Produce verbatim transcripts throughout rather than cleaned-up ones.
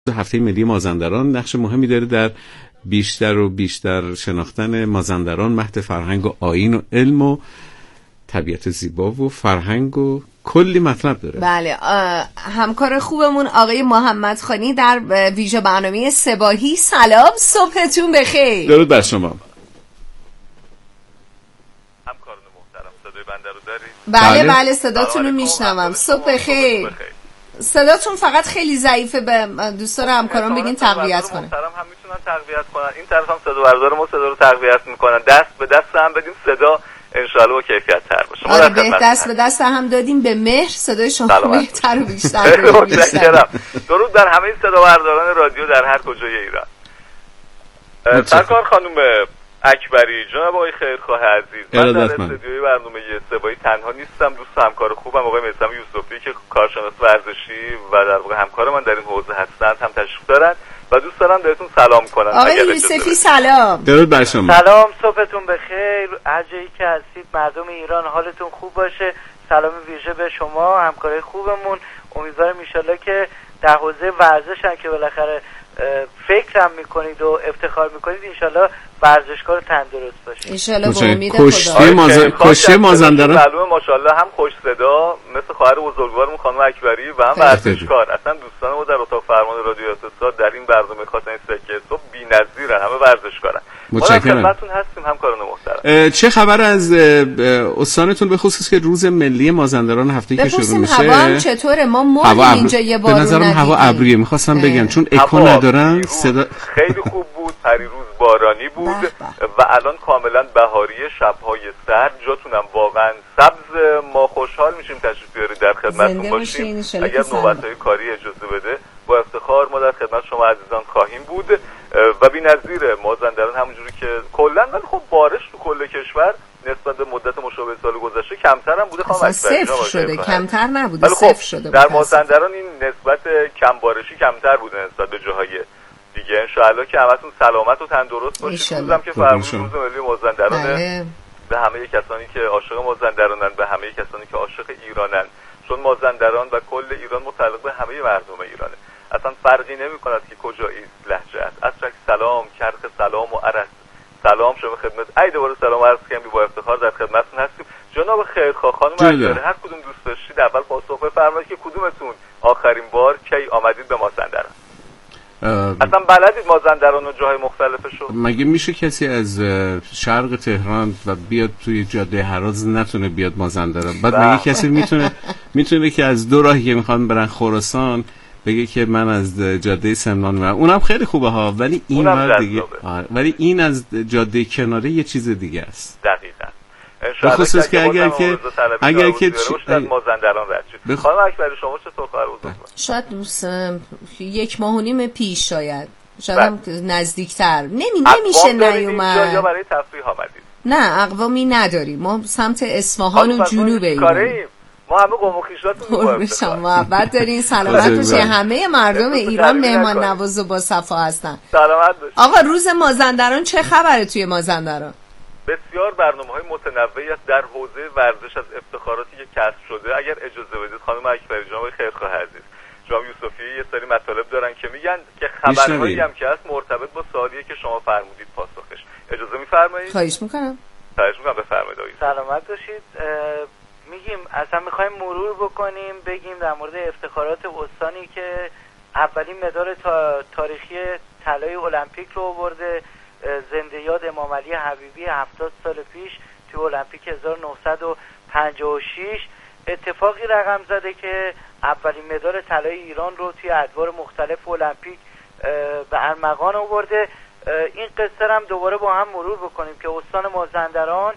هفته ملی مازندران نقش مهمی داره در بیشتر و بیشتر شناختن مازندران مهد فرهنگ و آیین و علم و طبیعت زیبا و فرهنگ و کلی مطلب داره. بله، همکار خوبمون آقای محمد خانی در ویژه برنامه سباهی. سلام، صبحتون بخیر. درود بر شما. همکاران محترم، صدای بنده رو دارید؟ بله بله, بله صداتون رو میشنوم. صبح بخیر. صداتون فقط خیلی ضعیفه، به دوستان همکاران بگین تقویت کنن. محترم هم میتونن تقویت کنن. این طرف هم صدا بردار ما صدا رو تقویت میکنن. دست به دست هم بدیم صدا انشالله با کیفیت تر باشه. آره به دست به دست هم دادیم به مهر، صدای شما بهتر و بیشتر میشه. درود بر همه صدا برداران رادیو در هر کجای ایران. سرکار خانم اکبری، جناب آقای خیرخواه عزیز، من در استودیوی برنامه سباهی تنها نیستم. دوست همکار خوبم آقای میثم یوسفی که کارشناس ورزشی و در واقع همکار من در این حوزه هستند هم تشریف دارن و دوست دارم بهتون سلام کنم. آقای یوسفی سلام. درود بر شما. سلام، صبحتون بخیر. هر جایی که هستید مردم ایران حالتون خوب باشه. سلام ویژه به شما همکارای خوبمون. امیدوارم ان شاءالله که در حوزه ورزش هم که بالاخره فکرم میکنید و افتخار میکنید ان شاءالله ورزشکار تندرست باشید. ان شاءالله با امید خدا. کشتی مازندران معلومه ماشاءالله هم خوش صدا مثل خواهر بزرگوارمون خانم اکبری و هم ورزشکار. اصلا دوستان ما در اتاق فرمان رادیو اتصال در این برنامه خاطر سکه صبح بی‌نظیرن، همه ورزشکارن. متشکرم. خدمتتون هستیم همکاران محترم. چه خبر از استانتون به خصوص که روز ملی مازندران هفته که شروع میشه؟ هوا هم چطوره؟ ما مردیم اینجا یه بارون ندیدیم. به نظرم هوا ابریه. می‌خواستم بگم چون اکو ندارن صدا خیلی خوب بود. پریروز بارانی بود و الان کاملا بهاریه، شب‌های سرد، جاتونم واقعا سبز. ما خوشحال میشیم تشریف بیارید در خدمتتون باشیم. اگر نوبت‌های کاری اجازه بده با افتخار ما در خدمت شما عزیزان خواهیم بود و بی‌نظیره مازندران همونجوری که کلا. ولی خب بارش تو کل کشور نسبت به مدت مشابه سال گذشته کمتر هم بوده. خواهم صفر شده، کمتر نبوده، صفر شده. در مازندران این نسبت کم بارشی کمتر بوده نسبت به جاهای دیگه. انشاءالله که همتون سلامت و تندرست باشید. روزم که فرمود روز ملی مازندرانه. به همه کسانی که عاشق مازندرانن، به همه کسانی که عاشق ایرانن، چون مازندران و کل ایران متعلق به همه مردم ایرانه. اصلا فرقی نمی‌کند که کجایی لهجه است. اصلا سلام، کرخ سلام و عرض سلام شما خدمت. ای دوباره سلام عرض کنم، با افتخار در خدمتتون هستیم. جناب خیرخواه خانم اکبری، هر کدوم دوست داشتید اول پاسخ بفرمایید که کدومتون آخرین بار کی آمدید به مازندران؟ اصلا بلدید مازندران و جاهای مختلفشو؟ مگه میشه کسی از شرق تهران و بیاد توی جاده هراز نتونه بیاد مازندران؟ بعد مگه کسی میتونه میتونه که از دو راهی که میخوان برن خراسان بگه که من از جاده سمنان میرم؟ اونم خیلی خوبه ها، ولی این ور دیگه آه. ولی این از جاده کناره یه چیز دیگه است. دقیقاً. به خصوص که اگر که اگر که مازندران رد شد. خانم اکبری شما چطور خبر بود؟ شاید دوستم یک ماه و نیم پیش، شاید شاید هم نزدیکتر. نمی نمیشه نیومد. یا برای تفریح آمدید؟ نه، اقوامی نداریم. ما سمت اصفهان و جنوب ایران. ما همه قوم و خویشاتون رو شما محبت دارین. سلامت باشید. همه مردم ایران مهمان نواز و با صفا هستن. سلامت باشید. آقا روز مازندران چه خبره توی مازندران؟ بسیار برنامه‌های متنوعی است در حوزه ورزش از افتخاراتی که کسب شده. اگر اجازه بدید خانم اکبری، جناب خیرخواه عزیز، جناب یوسفی یه سری مطالب دارن که میگن که خبرهایی هم که هست مرتبط با سوالی که شما فرمودید پاسخش. اجازه می‌فرمایید؟ خواهش می‌کنم. خواهش می‌کنم، بفرمایید. سلامت باشید. میگیم اصلا می‌خوایم مرور بکنیم بگیم در مورد افتخارات استانی که اولین مدال تا تاریخی طلای المپیک رو آورده. زنده یاد امام علی حبیبی هفتاد سال پیش تو المپیک هزار و نهصد و پنجاه و شش اتفاقی رقم زده که اولین مدال طلای ایران رو توی ادوار مختلف المپیک به ارمغان آورده. این قصه هم دوباره با هم مرور بکنیم که استان مازندران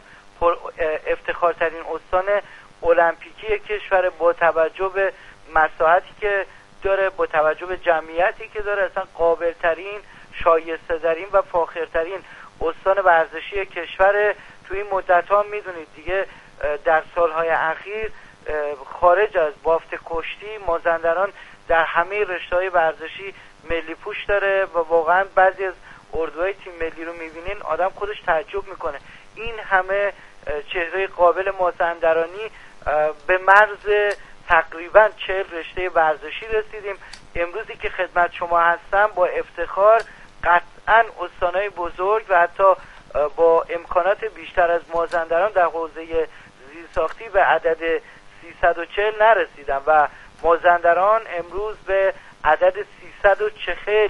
افتخارترین استان المپیکی کشور با توجه به مساحتی که داره، با توجه به جمعیتی که داره، اصلا قابلترین، شایسته ترین و فاخرترین استان ورزشی کشور. توی این مدت ها میدونید دیگه در سالهای اخیر خارج از بافت کشتی مازندران در همه رشته‌های ورزشی ملی پوش داره و واقعا بعضی از اردوهای تیم ملی رو میبینین آدم خودش تعجب میکنه. این همه چهره قابل مازندرانی به مرز تقریبا چهل رشته ورزشی رسیدیم امروزی که خدمت شما هستم با افتخار قطعا استانهای بزرگ و حتی با امکانات بیشتر از مازندران در حوزه زیرساختی به عدد سیصد و چهل نرسیدم و مازندران امروز به عدد سیصد و چهل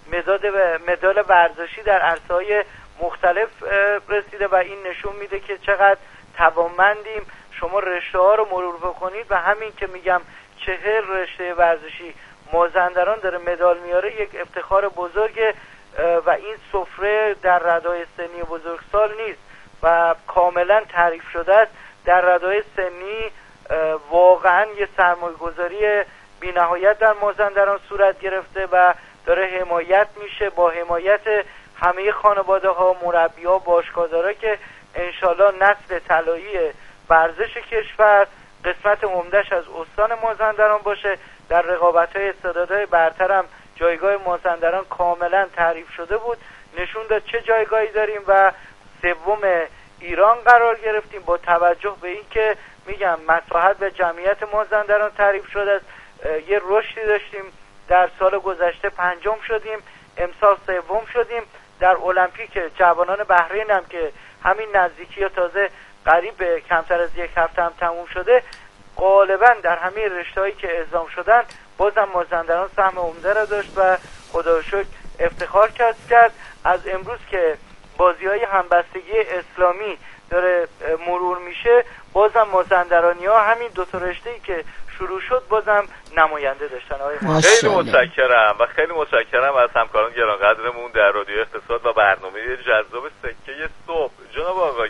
مدال ورزشی در عرصه‌های مختلف رسیده و این نشون میده که چقدر توانمندیم. شما رشته ها رو مرور بکنید و همین که میگم چهل رشته ورزشی مازندران داره مدال میاره یک افتخار بزرگه و این سفره در ردای سنی بزرگسال نیست و کاملا تعریف شده است. در ردای سنی واقعا یه سرمایه‌گذاری بی‌نهایت در مازندران صورت گرفته و داره حمایت میشه با حمایت همه خانواده ها، مربی ها، باشگاهدارا که انشالله نسل طلایی ورزش کشور قسمت عمده‌اش از استان مازندران باشه. در رقابت‌های استعدادهای برترم جایگاه مازندران کاملا تعریف شده بود، نشون داد چه جایگاهی داریم و سوم ایران قرار گرفتیم با توجه به اینکه میگم مساحت و جمعیت مازندران تعریف شده است. یه رشدی داشتیم، در سال گذشته پنجم شدیم، امسال سوم شدیم. در المپیک جوانان بحرین هم که همین نزدیکی یا تازه قریب به کمتر از یک هفته هم تموم شده، غالبا در همه رشته‌هایی که اعزام شدن بازم مازندران سهم عمده را داشت و خدا شکر افتخار کسب کرد. از امروز که بازی‌های همبستگی اسلامی داره مرور میشه، بازم مازندرانی‌ها همین دو تا رشته‌ای که شروع شد بازم نماینده داشتن. آقای خیلی متشکرم و خیلی متشکرم از همکاران گرانقدرمون در رادیو اقتصاد و برنامه جذاب سکه صبح. جناب آقای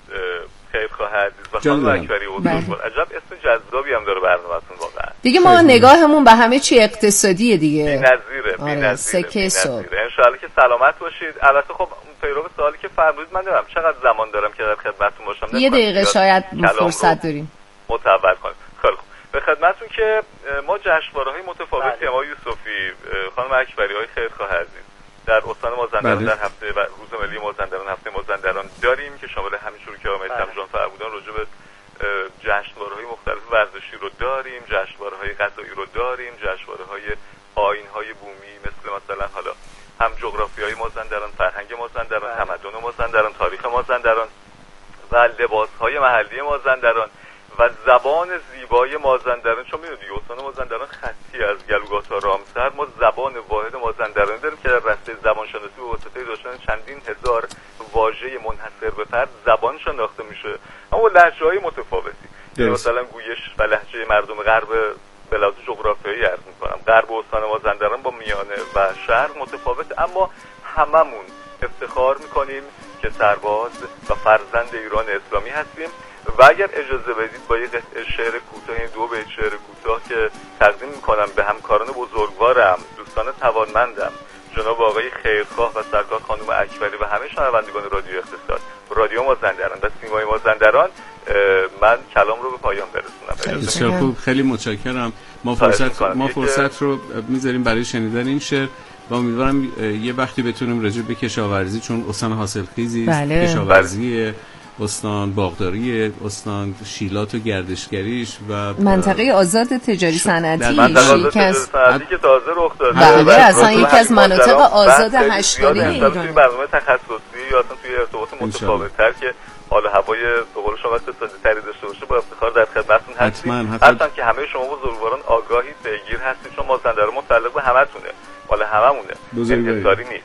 خیرخواه عزیز و خانم اکبری بزرگوار، عجب اسم جذابی هم داره برنامه‌تون واقعا. دیگه ما نگاهمون به همه چی اقتصادیه دیگه. بی‌نظیره، بی‌نظیره. سکه صبح. ان شاءالله که سلامت باشید. البته خب پیرو سوالی که فرمودید من نمیدونم چقدر زمان دارم که در خدمتتون باشم. یه دقیقه شاید فرصت داریم. متول کنیم. خیلی خوب. به خدمتتون که ما جشنواره‌های متفاوتی ما یوسفی، خانم اکبری، های خیرخواه عزیز در استان مازندران در هفته و روز ملی مازندران، هفته مازندران داریم که شامل همینجوری که آقای میثم جان فرمودن راجع به جشنواره‌های مختلف ورزشی رو داریم، جشنواره‌های غذایی رو داریم، جشنواره‌های آیین‌های بومی مثل مثلا حالا هم جغرافیای مازندران، فرهنگ مازندران، تمدن مازندران، تاریخ مازندران و لباس‌های محلی مازندران و زبان زیبای مازندران. چون می‌دونید استان مازندران خطی از گلوگاه تا رامسر، ما زبان واحد مازندرانی داریم که در رشته زبانشناسی به واسطه داشتن چندین هزار واژه منحصر به فرد زبان شناخته میشه، اما لهجه‌های متفاوتی. مثلا گویش و لهجه مردم غرب به لحاظ جغرافیایی عرض می‌کنم، غرب استان مازندران با میانه و شرق متفاوت، اما هممون افتخار می‌کنیم که سرباز و فرزند ایران اسلامی هستیم. و اگر اجازه بدید با یک شعر کوتاه، این دو بیت شعر کوتاه که تقدیم میکنم به همکاران بزرگوارم، دوستان توانمندم، جناب آقای خیرخواه و سرکار خانم اکبری و همه شنوندگان رادیو اقتصاد، رادیو مازندران و سیمای مازندران، من کلام رو به پایان برسونم. بسیار خوب، خیلی متشکرم. ما فرصت ما فرصت رو میذاریم برای شنیدن این شعر و امیدوارم یه وقتی بتونیم راجع به کشاورزی، چون استان حاصلخیزی است، بله. کشاورزی استان باغداری، استان شیلات و گردشگریش و منطقه آزاد تجاری صنعتی، منطقه آزاد تجاری صنعتی که تازه رخ داده، بله اصلا یکی از مناطق آزاد هشتگانه ایران. توی برنامه تخصصی یا اصلا توی ارتباط متفاوت‌تر که حال هوای به قول شما اقتصادی تری داشته باشه، با افتخار در خدمتتون هستیم. حتما که همه شما بزرگواران آگاهی پیگیر هستید، چون مازندران متعلق به همتونه، مال هممونه، انحصاری نیست.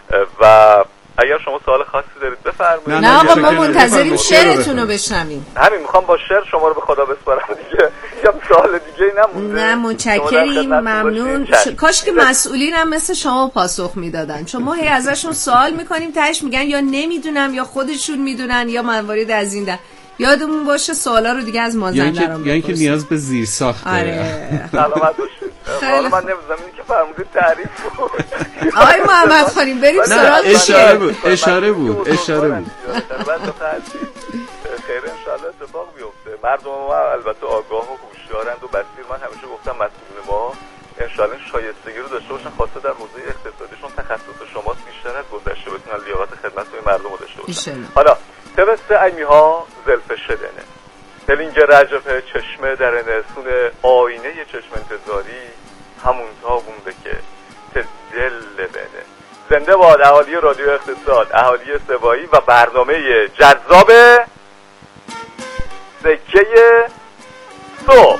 و اگر شما سوال خاصی دارید بفرمایید. نه آقا ما منتظریم شعرتون رو بشنویم. همین میخوام با شعر شما رو به خدا بسپارم دیگه. یا سوال دیگه نمونده. نه متشکریم، ممنون. کاش که مسئولین هم مثل شما پاسخ میدادن، چون ما هی ازشون سوال میکنیم تهش میگن یا نمیدونم یا خودشون میدونن یا موارد از این ده. یادمون باشه سوالا رو دیگه از مازندران بپرسیم. یعنی که نیاز به زیر ساخت داره. آره. سلامت باشید. حالا من نمی‌دونم اینی که فرمودید تعریف بود. آقای محمد خانم بریم سراغ اشاره بود اشاره بود اشاره بود. خیر ان شاءالله اتفاق بیفته. مردم ما البته آگاه و هوشیارند و بصیر. من همیشه گفتم مسئولین ما ان شاءالله شایستگی رو داشته باشن، خاصه در حوزه اقتصادیشون تخصص شماست، بیشتر از گذشته بتونن لیاقت خدمت به مردم رو داشته باشن. حالا توسط ایمیها زلف شدنه دلینگ رجف چشمه درنه سون آینه چشم انتظاری همون تابون بله بله. زنده باد اهالی رادیو اقتصاد، اهالی سبایی و برنامه جذاب سکه صبح.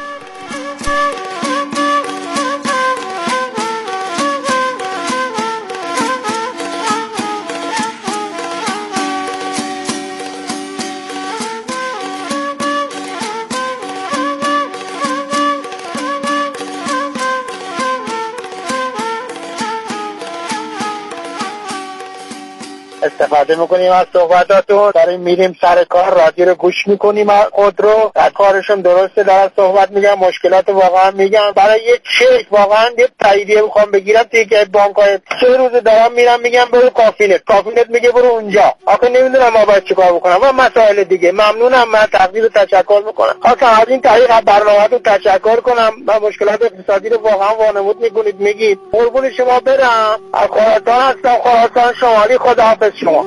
استفاده میکنیم از صحبتاتون، داریم میریم سر کار، رادیو رو گوش میکنیم خود رو، در کارشون درسته دارن صحبت میگن، مشکلات واقعا میگن. برای یه چک واقعا یه تاییدیه میخوام بگیرم توی که بانک‌های سه روز دارم میرم میگم برو کافینت، کافینت میگه برو اونجا. آخه نمیدونم ما باید چیکار بکنم و مسائل دیگه. ممنونم، من تقدیر و تشکر میکنم. خواستم از این طریق از برنامه‌تون تشکر کنم. من مشکلات اقتصادی رو واقعا وانمود میکنید میگید. قربون شما برم. از خراسان هستم، خراسان شمالی. خداحافظ شما.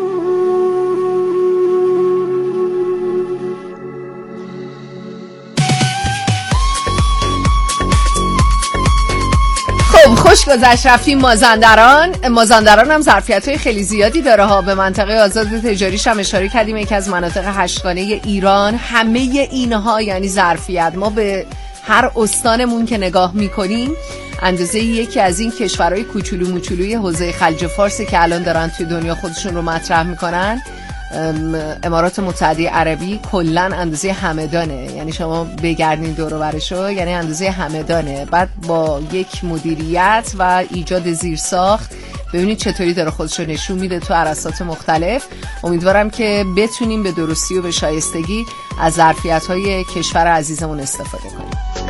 خب خوش گذشت. رفتیم مازندران. مازندران هم ظرفیت‌های خیلی زیادی داره ها. به منطقه آزاد تجاریش هم اشاره کردیم، یکی از مناطق هشتگانه ایران. همه اینها یعنی ظرفیت. ما به هر استانمون که نگاه میکنیم اندازه یکی از این کشورهای کوچولو موچولوی حوزه خلیج فارس که الان دارن توی دنیا خودشون رو مطرح میکنن، امارات متحده عربی کلا اندازه همدانه. یعنی شما بگردین دور و برشو یعنی اندازه همدانه. بعد با یک مدیریت و ایجاد زیرساخت ببینید چطوری داره خودش رو نشون میده تو عرصات مختلف. امیدوارم که بتونیم به درستی و به شایستگی از ظرفیت‌های کشور عزیزمون استفاده کنیم.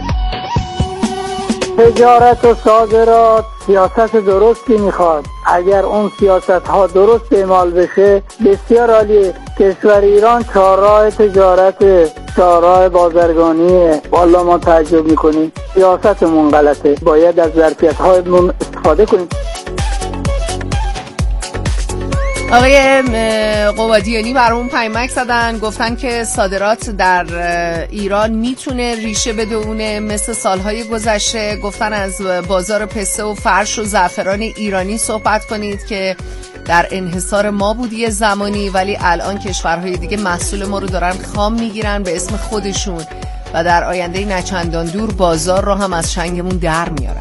تجارت و صادرات سیاست درستی میخواد. اگر اون سیاست ها درست اعمال بشه بسیار عالیه. کشور ایران چهارراه تجارت، چهارراه بازرگانیه. والا ما تعجب میکنیم، سیاستمون غلطه. باید از ظرفیت هایمون استفاده کنیم. آقای قبادیانی برامون پیامک زدن، گفتن که صادرات در ایران میتونه ریشه بدونه مثل سالهای گذشته. گفتن از بازار پسته و فرش و زعفران ایرانی صحبت کنید که در انحصار ما بود یه زمانی، ولی الان کشورهای دیگه محصول ما رو دارن خام میگیرن به اسم خودشون و در آینده نچندان دور بازار رو هم از چنگمون در میارن.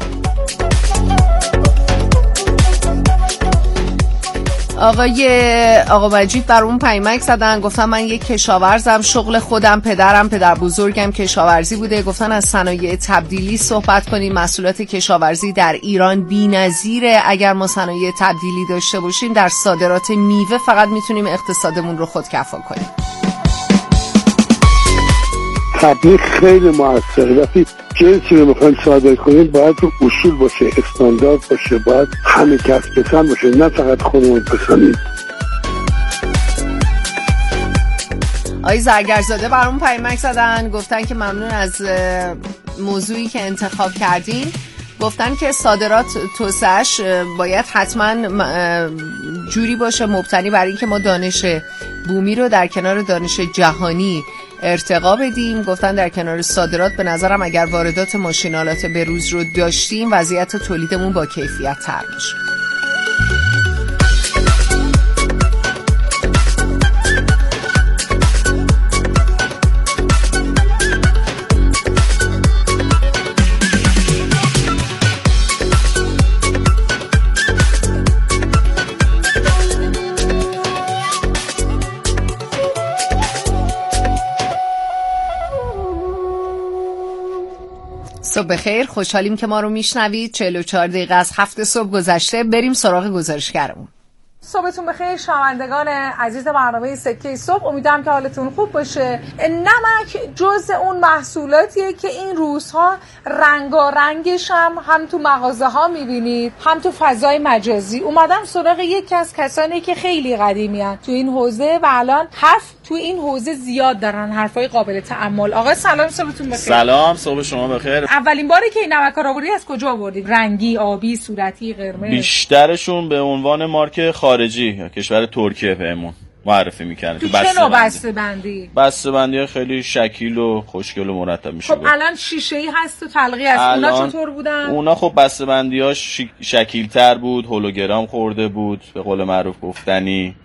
آقای آقا مجید بر اون پیامک زدن، گفتن من یک کشاورزم، شغل خودم، پدرم پدر بزرگم کشاورزی بوده. گفتن از صنایع تبدیلی صحبت کنیم. محصولات کشاورزی در ایران بی‌نظیره. اگر ما صنایع تبدیلی داشته باشیم در صادرات میوه فقط میتونیم اقتصادمون رو خودکفا کنیم. تبلیغ خیلی موثره. وقتی جنسی رو میخواین صادر کنید باید رو اصول باشه، استاندارد باشه، باید همه کس پسند باشه، نه فقط خودمون پسندید. آقای زرگرزاده برامون پیامک زدن، گفتن که ممنون از موضوعی که انتخاب کردین. گفتن که صادرات توسعه‌اش باید حتما جوری باشه مبتنی بر این که ما دانش بومی رو در کنار دانش جهانی ارتقا بدیم. گفتن در کنار صادرات به نظرم اگر واردات ماشینالات بروز رو داشتیم وضعیت تولیدمون با کیفیت تر میشه. صبح بخیر، خوشحالیم که ما رو میشنوید. چهل و چهار دقیقه از هفت صبح گذشته. بریم سراغ گزارشگرمون. صبحتون بخیر شنوندگان عزیز برنامه سکه صبح، امیدوارم که حالتون خوب باشه. نمک جز اون محصولاتیه که این روزها رنگارنگش هم هم تو مغازه ها میبینید هم تو فضای مجازی. اومدم سراغ یکی از کسانی که خیلی قدیمی هستن تو این حوزه و الان حرف تو این حوزه زیاد دارن، حرفای قابل تأمل. آقا سلام، صبحتون بخیر. سلام، صبح شما بخیر. اولین باری که این نمک رو آوردید از کجا آوردید؟ رنگی، آبی، صورتی، قرمز؟ بیشترشون به عنوان مارک خارجی یا کشور ترکیه بهمون معرفی میکردن. تو چه نوع بسته بندی؟ بسته بندی خیلی شکیل و خوشگل و مرتب میشه. خب الان شیشه ای هست و تلقی هست، اونا چطور بودن؟ اونا خب بسته بندیاش شکیل تر بود، هولوگرام خورده بود، به قول معروف گفتنی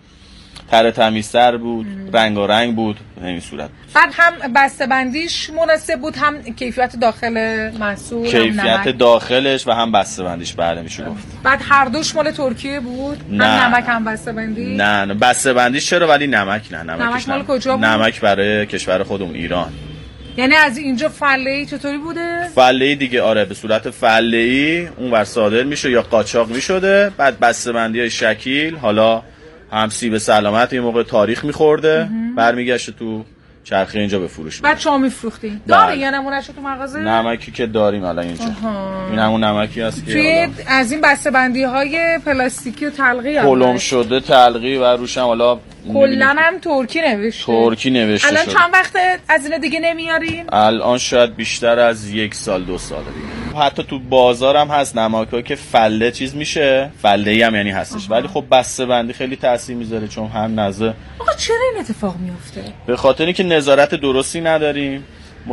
تر تمیزتر بود، رنگارنگ بود، به این صورت بود. بعد هم بسته بندیش مناسب بود، هم کیفیت داخل محصول، کیفیت داخلش و هم بسته بندیش بله میشه گفت. بعد هر دوش مال ترکیه بود؟ نه. هم نمک هم بسته بندی؟ نه نه بسته بندیش چرا ولی نمک نه. نمکش نمک مال کجا بود؟ نمک برای کشور خودمون ایران. یعنی از اینجا فله‌ای چطوری بوده؟ فله‌ای دیگه آره، به صورت فله‌ای اونور صادر میشه یا قاچاق میشده. بعد بسته بندی‌های شکیل، حالا هم سیب سلامت یه موقع تاریخ میخورده برمیگشته تو چرخه اینجا به فروش. بعد شما میفروختین؟ داره یا نمونهشو تو مغازه؟ نمکی که داریم الان اینجا. این همون نمکی هست که توی از این بسته‌بندی های پلاستیکی و تلقی هم قلم شده تلقی و روش هم حالا کلا هم ترکی نوشته. ترکی نوشته الان شده. چند وقت از این دیگه نمیارین؟ الان شاید بیشتر از یک سال دو سال دیگه. حتی تو بازار هم هست نمک‌ها که فله چیز میشه، فله‌ای هم یعنی هستش. آها. ولی خب بسته‌بندی خیلی تاثیر میذاره، چون هم نزه. آقا چرا این اتفاق میفته؟ به خاطر اینکه نظارت درستی نداریم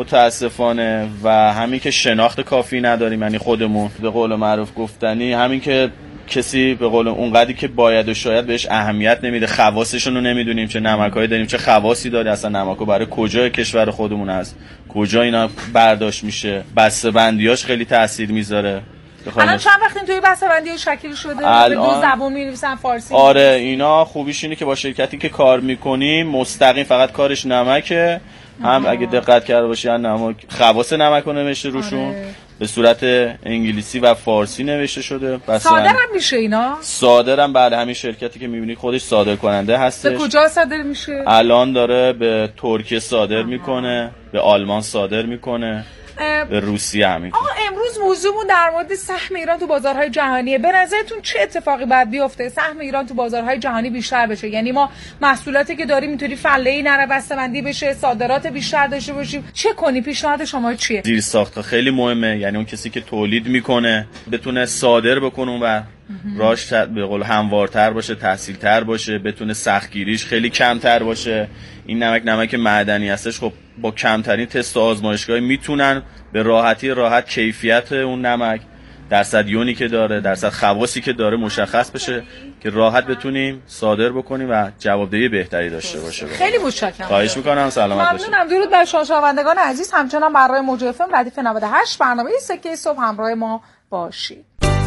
متاسفانه، و همین که شناخت کافی نداریم، یعنی خودمون به قول معروف گفتنی همین که کسی به قول اونقدری که باید و شاید بهش اهمیت نمیده، خواصشون رو نمیدونیم، چه نمکایی داریم، چه خواصی داره، اصلا نمکو برای کجای کشور خودمون هست، کجا اینا برداشت میشه، بسته‌بندیاش خیلی تاثیر میذاره. الان چند وقت این توی بسته‌بندی شکل شده؟ به دو زبان می‌نویسن، فارسی؟ آره اینا خوبیش اینه که با شرکتی که کار میکنیم مستقیم فقط کارش نمکه. هم اگه دقت کرده باشی نمک خواص نمک رو نوشته روشون. آره. به صورت انگلیسی و فارسی نوشته شده. صادر هم میشه اینا؟ صادر هم بعد همین شرکتی که میبینی خودش صادر کننده هستش. به کجا صادر میشه؟ الان داره به ترکیه صادر میکنه، به آلمان صادر میکنه، به روسیه همین. آقا امروز موضوعمون در مورد سهم ایران تو بازارهای جهانیه. به نظرتون چه اتفاقی باید بیفته سهم ایران تو بازارهای جهانی بیشتر بشه؟ یعنی ما محصولاتی که داریم اینطوری فله‌ای نره، بسته‌بندی بشه، صادرات بیشتر داشته باشیم، چه کنی؟ پیشنهاد شما چیه؟ زیرساخت‌ها خیلی مهمه، یعنی اون کسی که تولید میکنه بتونه صادر بکنه و راش به قول هموارتر باشه، تحصیل‌تر باشه، بتونه سختگیریش خیلی کمتر باشه. این نمک نمک معدنی هستش، خب با کمترین تست و آزمایشگاهی میتونن به راحتی راحت کیفیت اون نمک، درصد یونی که داره، درصد خواصی که داره مشخص بشه که راحت بتونیم صادر بکنیم و جوابدهی بهتری داشته باشه. خیلی متشکرم. خواهش میکنم، سلامت باشید. ممنونم. درود بر شما شنوندگان عزیز، همچنان برای موج اف ام ردیف نود و هشت برنامه سکه صبح همراه ما باشید.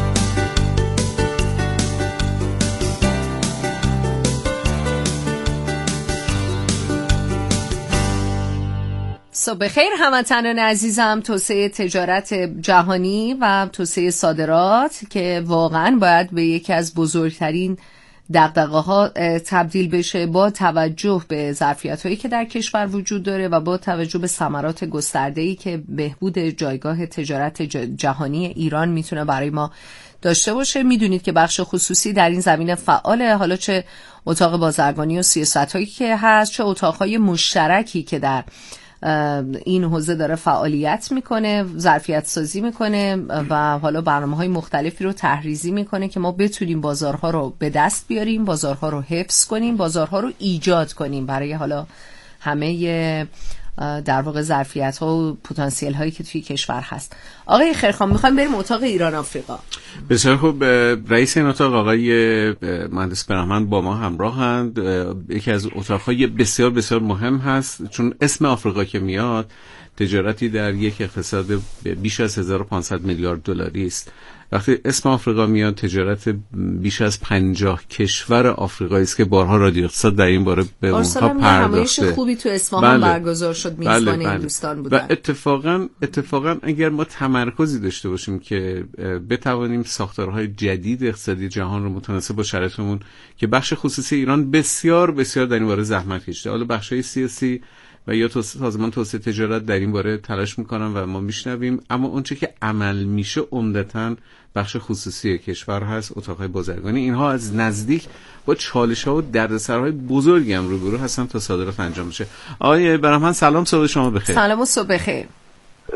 صبح خیر هموطنان عزیزم. توسعه تجارت جهانی و توسعه صادرات که واقعا باید به یکی از بزرگترین دغدغه‌ها تبدیل بشه با توجه به ظرفیت‌هایی که در کشور وجود داره و با توجه به ثمرات گسترده‌ای که بهبود جایگاه تجارت جهانی ایران میتونه برای ما داشته باشه. میدونید که بخش خصوصی در این زمینه فعاله، حالا چه اتاق بازرگانی و سیاست‌هایی که هست، چه اتاق‌های مشترکی که در این حوزه داره فعالیت میکنه، ظرفیت سازی میکنه و حالا برنامه‌های مختلفی رو تحریزی میکنه که ما بتونیم بازارها رو به دست بیاریم، بازارها رو حفظ کنیم، بازارها رو ایجاد کنیم برای حالا همه در واقع ظرفیت‌ها و پتانسیل هایی که توی کشور هست. آقای خیرخان میخوایم بریم اتاق ایران آفریقا. بسیار خوب. رئیس این اتاق آقای مهندس برهمن با ما همراهند. یکی از اتاق‌های بسیار بسیار مهم هست، چون اسم آفریقا که میاد تجارتی در یک اقتصاد بیش از هزار و پانصد میلیارد دلاری است. وقتی اسم آفریقا میاد تجارت بیش از پنجاه کشور آفریقایی است که بارها رادیو اقتصاد در این باره به اونها پرداخته. خوبی تو اصفهان بله. برگزار شد، میزبان بله. این دوستان بودن. و اتفاقا اتفاقا اگر ما تمرکزی داشته باشیم که بتوانیم ساختارهای جدید اقتصادی جهان رو متناسب با شرایطمون که بخش خصوصی ایران بسیار بسیار در این باره زحمت کشیده، حالا بخشای سیاسی و یا سازمان توسعه تجارت در این باره تلاش میکنن و ما میشنویم، اما اونچه که عمل میشه عمدتاً بخش خصوصی کشور هست، اتاقهای بازرگانی. اینها از نزدیک با چالش‌ها و دردسرهای بزرگی هم روبرو هستن تا صادرات انجام بشه. آقای برهمن سلام، صبح شما بخیر. سلام و صبح بخیر.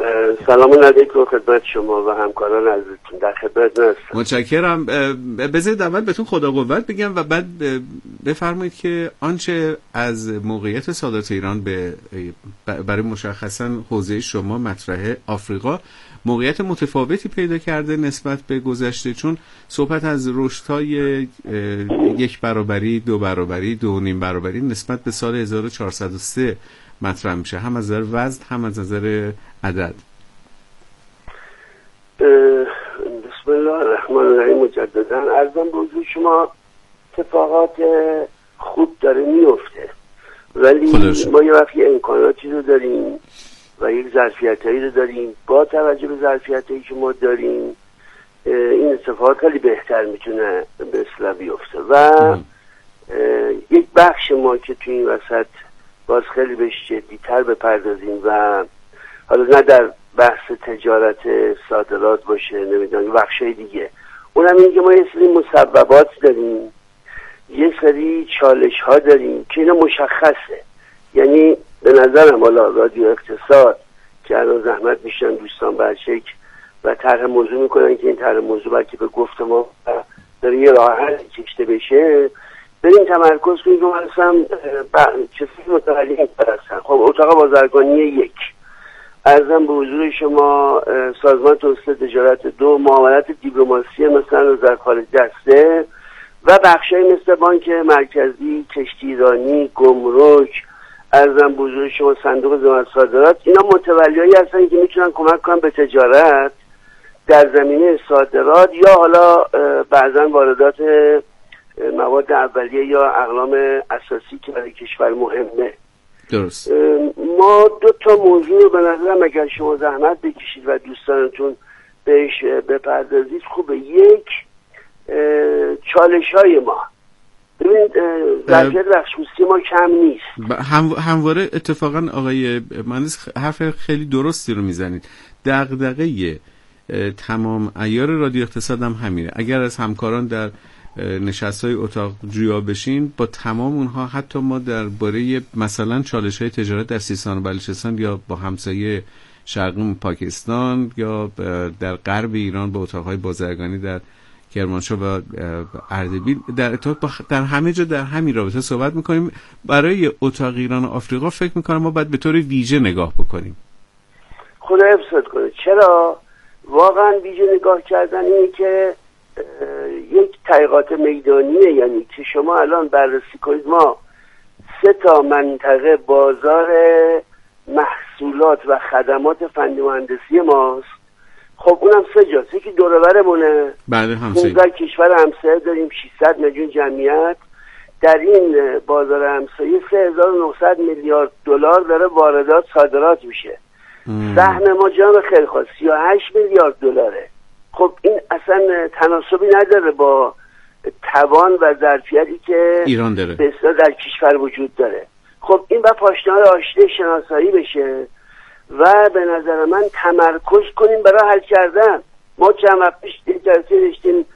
سلام علیکم خدمت شما و همکاران عزیزتون، در خدمتتون هستم. متشکرم. بذارید اول بهتون خدا قوت بگم و بعد بفرمایید که آنچه از موقعیت صادرات ایران به برای مشخصا حوزه شما مطرحه آفریقا موقعیت متفاوتی پیدا کرده نسبت به گذشته، چون صحبت از رشدهای یک برابری، دو برابری، دو و نیم برابری نسبت به سال هزار و چهارصد و سه مطرح میشه، هم از نظر وزن هم از نظر عدد. بسم الله الرحمن الرحیم. مجددا عرضم به حضور شما اتفاقات خوب داره میفته، ولی ما یه وقت یه امکاناتی رو داریم و یک ظرفیتایی رو داریم. با توجه به ظرفیتایی که ما داریم این اتفاقات خیلی بهتر میتونه به اصطلاح بیفته و یک بخش ما که توی این وسط باز خیلی بهش جدی‌تر بپردازیم و حالا نه در بحث تجارت صادرات باشه، نمیدونم بخشای دیگه، اونم این که ما یه سری مسببات داریم، یه سری چالش ها داریم که اینا مشخصه. یعنی به نظرم حالا رادیو اقتصاد که الان زحمت میشن دوستان برشک و طرح موضوع میکنن که این طرح موضوع بلکه به گفت ما داره یه راه حل کشته بشه، بریم تمرکز کنیم که من اصلا چه فکر متولی هستم. خب اتاق بازرگانی یک، عرضم به حضور شما سازمان توسعه تجارت دو، معاملات دیپلماسی مثلا وزارت خارجه دسته و بخشای مثل بانک مرکزی، کشتی ایرانی، گمرک، عرضم به حضور شما صندوق ضمانت صادرات، اینا متولیایی هستن که میتونن کمک کنن به تجارت در زمینه صادرات یا حالا بعضا واردات مواد اولیه یا اقلام اساسی که برای کشور مهمه. درست. ما دو تا موضوع رو به نظرم اگر شما زحمت بکشید و دوستانتون بهش بپردازید خوبه. یک، چالش های ما، ببینید ظرفیت بخش‌خصوصی ما کم نیست. هم همواره اتفاقا آقای مهندس حرف خیلی درستی رو میزنید. دغدغه تمام عیار رادیو اقتصاد هم همینه. اگر از همکاران در نشست‌های اتاق جویا بشین با تمام اونها، حتی ما درباره مثلا چالش‌های تجارت در سیستان و بلوچستان یا با همسایه شرقی پاکستان یا در غرب ایران با اتاق‌های بازرگانی در کرمانشاه و اردبیل در اتاق در همه جا در همین رابطه صحبت می‌کنیم. برای اتاق ایران و آفریقا فکر می‌کنم ما باید به طور ویژه نگاه بکنیم. خدا حفظت کنه. چرا واقعا ویژه نگاه کردن اینه که یک تحقیقات میدانیه، یعنی که شما الان بررسی کنید ما سه تا منطقه بازار محصولات و خدمات فنی مهندسی ماست. خب اونم سه جاست، یکی دور و برمونه، بله همسایه پانزده کشور همسایه داریم، ششصد میلیون جمعیت. در این بازار همسایه سه هزار و نهصد میلیارد دلار داره واردات صادرات میشه. سهم ما جان خیلی خواست سی و هشت میلیارد دلاره. خب این اصلا تناسبی نداره با توان و ظرفیتی که ایران داره، به اصطلاح در کشور وجود داره. خب این با پاشنه‌های آشتی شناسایی بشه و به نظر من تمرکز کنیم برای حل کردن. ما چند وقت پیش جلسه داشتیم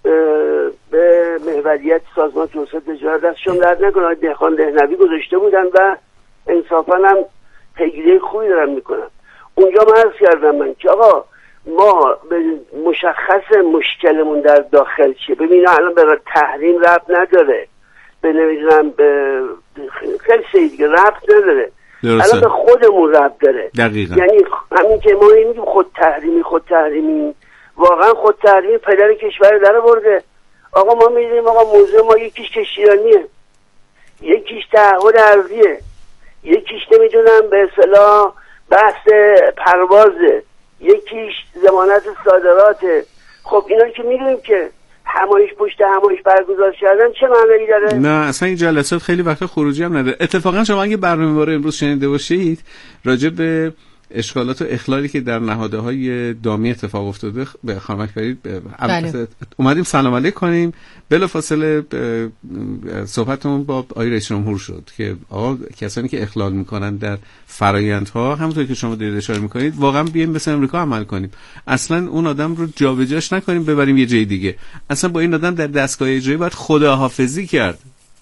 به محوریت سازمان توسعه تجارت، دستشون درد نکنه، آقای دهخان دهنوی گذاشته بودن و انصافا هم پیگیری خوبی دارن میکنن. اونجا من عرض کردم من که آقا ما مشخص مشکلمون در داخل چیه. ببین الان به تحریم ربط نداره، به نمیدونم به خیلی چیز دیگه ربط نداره، الان به خودمون ربط داره. دقیقا. یعنی همین که ما میگیم خود تحریمی خود تحریمی واقعا خود تحریمی پدر کشور در برده. آقا ما میدونیم آقا موضوع ما یکیش کشتیرانیه، یکیش تعهد ارضیه، یکیش نمیدونم به اصطلاح بحث پروازه، یکیش ضمانت صادراته. خب اینا که میدونیم که همایش پشت همایش برگزار کردن چه معنی داره؟ نه اصلا این جلسات خیلی وقت خروجی هم نداره. اتفاقا شما اگه برنامه ما رو امروز شنیده باشید راجع به اشکالات و اخلالی که در نهادهای دامی اتفاق افتاده به خانم اکبری بله. اومدیم سلام علیک کنیم، بلافاصله صحبتمون با آقای رئیس جمهور شد که آقا کسانی که اخلال میکنن در فرآیندها همونطور که شما دارید اشاره میکنید واقعا بیایم مثل امریکا عمل کنیم، اصلا اون آدم رو جابجاش نکنیم ببریم یه جای دیگه، اصلا با این آدم در دستگاه اجرایی باید خداحافظی کرد،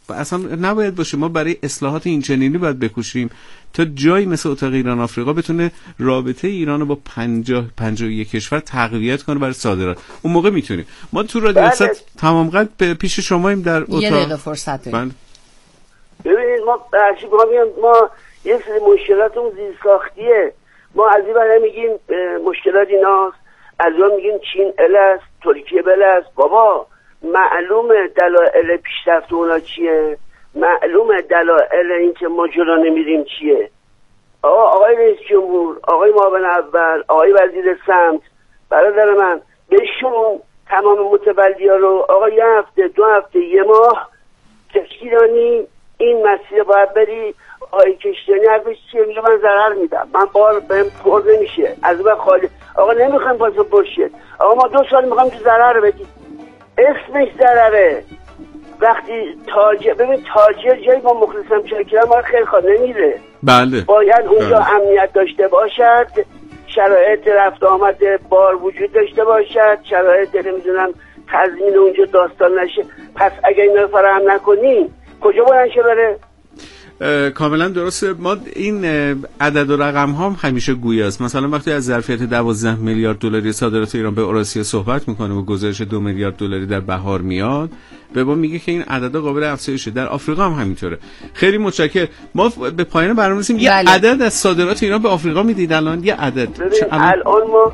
اصلا نباید باشه. ما برای اصلاحات این چنینی باید بکوشیم تا جایی مثل اتاق ایران آفریقا بتونه رابطه ایران رو با پنجاه پنجاه و یک کشور تقویت کنه برای صادرات. اون موقع میتونیم. ما تو رادیو بله. تمام قد به پیش شماییم در اتاق. یه دقیقه فرصت داریم. ببینید ما برچی ما یه سری مشکلاتمون زیرساختیه. ما از این برای میگیم مشکلات ایناست، از اون میگیم چین الاست، ترکیه بلاست. بابا معلومه دلایل پیشرفت اونا چیه، معلومه دلایل این که ما جلو نمیریم چیه. آقا آقای رئیس جمهور، آقای معاون اول، آقای وزیر سمت، برادر من بهشون تمام متولی‌ها رو آقا یه هفته دو هفته یه ماه کشتیرانی این مسیر باید بری. آقای کشتیرانی حرفش چیه؟ میگه من ضرر میدم، من بار بهم پر نمیشه، از اون خالی. آقا نمیخوایم واسه باشه. آقا ما دو سال میخوایم تو ضرر بدیم، اسمش ضرره. وقتی تاجر ببین تاجر جایی با مخلصم چاکرم ما خیلی خواه نمیره. بله باید اونجا بله. امنیت داشته باشد، شرایط رفت آمد بار وجود داشته باشد، شرایط نمیدونم تضمین اونجا داستان نشه. پس اگه اینا رو فراهم نکنی کجا باید شه بره؟ کاملا درسته. ما این عدد و رقم ها هم همیشه گویاست. مثلا وقتی از ظرفیت دوازده میلیارد دلاری صادرات ایران به اوراسیا صحبت میکنه و گزارش دو میلیارد دلاری در بهار میاد، به ما میگه که این عددا قابل افزایشه. در آفریقا هم همینطوره. خیلی متشکرم. ما به پایان برنامه رسیدیم. یه عدد از صادرات ایران به آفریقا میدید الان؟ یه عدد الان ما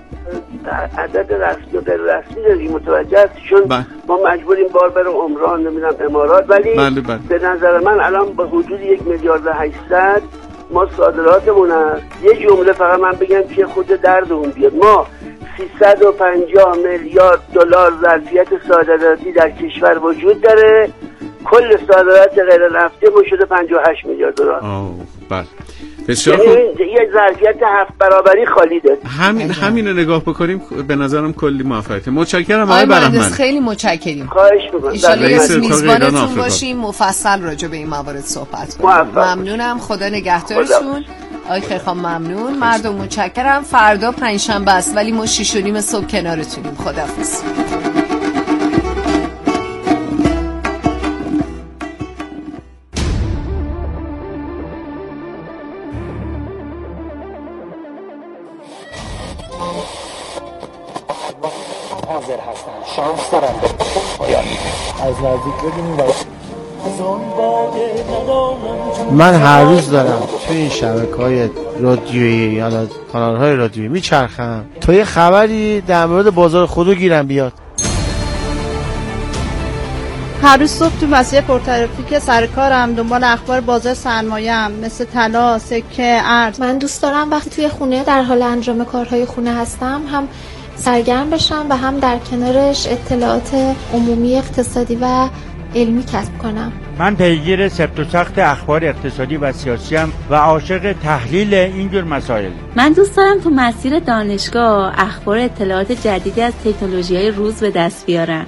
عدد رسمی و غیر رسمی داریم، متوجه هستی؟ چون بله. ما مجبوریم بار بریم عمران نمیدونم امارات، ولی بله بله. به نظر من الان با حدود یک میلیارد و هشتصد ما صادراتمون هست. یه جمله فقط من بگم که خود دردمون بیاد. ما سیصد و پنجاه میلیارد دلار ظرفیت صادراتی در کشور وجود داره. کل صادرات غیر نفتی ما شده پنجاه و هشت میلیارد دلار. بله بسیار خوب. یه ظرفیت هفت برابری خالی داره. همین همین رو نگاه بکنیم به نظرم کلی موفقیت. متشکرم آقای بهرام. خیلی متشکرم. خواهش می‌کنم. ان شاءالله از میزبانتون باشیم، مفصل راجع به این موارد صحبت کنیم. ممنونم. خدا نگهدارتون. آقای خیرخان ممنون. مردم متشکرم. فردا پنجشنبه است ولی ما شش و نیم صبح کنارتونیم. خداحافظ. حاضر هستم. شانس دارم به پایان از نزدیک ببینیم. من هر روز دارم توی این شبکه‌های رادیویی یا کانال‌های رادیویی میچرخم تا یه خبری در مورد بازار خودرو گیرم بیاد. هر روز صبح تو مسیر پرترافیک سر کارم دنبال اخبار بازار سرمایه‌ام مثل طلا، سکه، ارز. من دوست دارم وقتی توی خونه در حال انجام کارهای خونه هستم هم سرگرم بشم و هم در کنارش اطلاعات عمومی اقتصادی و علمی کسب کنم. من پیگیر سفت و سخت اخبار اقتصادی و سیاسی ام و عاشق تحلیل اینجور مسائل. من دوست دارم تو مسیر دانشگاه اخبار اطلاعات جدیدی از تکنولوژی‌های روز به دست بیارم.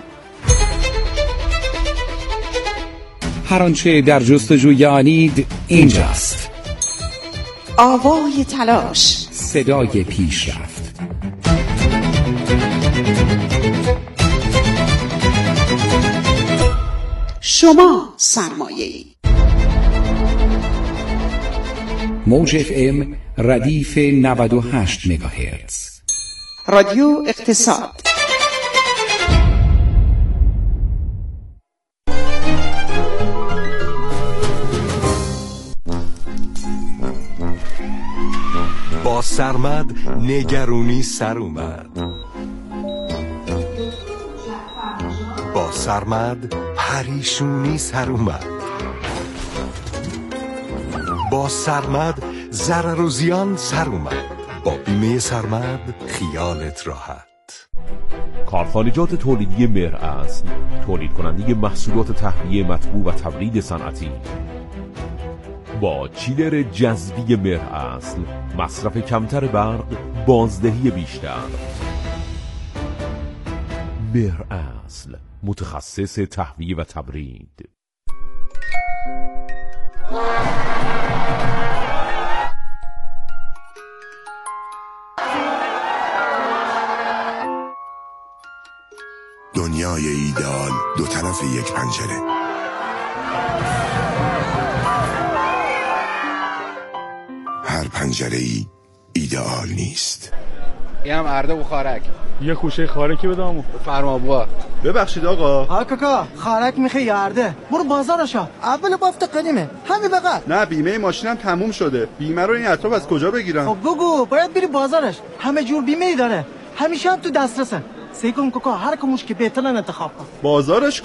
هر آنچه در جستجوی آنید اینجاست. آوای تلاش، صدای پیشرفت. شما سرمایه‌ای. موج اف ام ردیف نود و هشت مگاهرتز. رادیو اقتصاد. با سرمد نگرونی سر اومد. با سرمد پریشونی سر اومد. با سرمد ضرر و زیان سر اومد. با بیمه سرمد خیالت راحت. کارخانجات تولیدی مهراصل، تولید کننده محصولات تهویه مطبوع و تبرید صنعتی. با چیلر جذبی مهراصل، مصرف کمتر برق، بازدهی بیشتر. مهراصل، متخصص تهویه و تبرید. دنیای ایدئال دو طرف یک پنجره. هر پنجره‌ای ایدئال نیست. اینم ارده و خارک. یه خوشه خارکی بدامو. فرما بوا. ببخشید آقا. ها کاکا خارک میخوای یا ارده؟ برو بازارشا. اول بافت قدیمه. همین بقى. نه بیمه ماشینم تموم شده. بیمه رو این اطراف از کجا بگیرم؟ خب گوگو باید بری بازارش. همه جور بیمه ای داره. همیشه هم تو دسترسه. سیکم کاکا هر کموش که بهترن انتخاب کن. بازارش